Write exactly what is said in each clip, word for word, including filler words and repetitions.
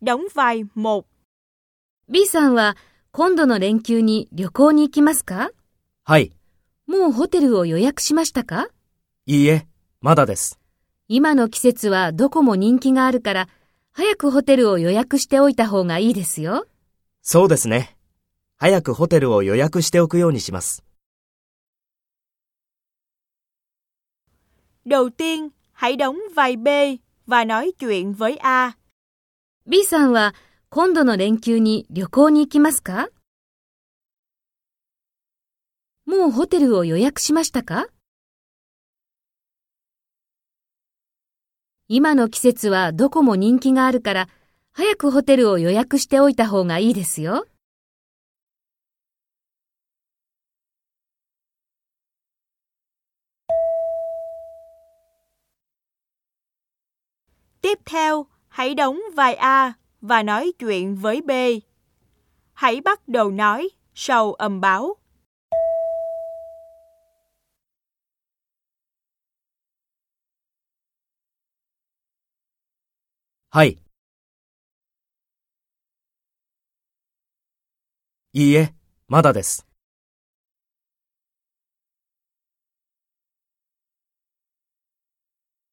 đóng vai một. B さんは今度の連休に旅行に行きますか？ はい。 もうホテルを予約しましたか？ いいえ、まだです。 今の季節はどこも人気があるから、早くホテルを予約しておいた方がいいですよ。 そうですね。早くホテルを予約しておくようにします。 Đầu tiên, hãy đóng vai B và nói chuyện với A. B さんは今度の連休に旅行に行きますか？もうホテルを予約しましたか？今の季節はどこも人気があるから、早くホテルを予約しておいた方がいいですよ。 Tiếp theo, hãy đóng vai A và nói chuyện với B. Hãy bắt đầu nói sau âm báo. はい。いいえ、まだです。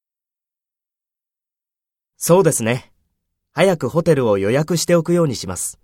そうですね。早くホテルを予約しておくようにします。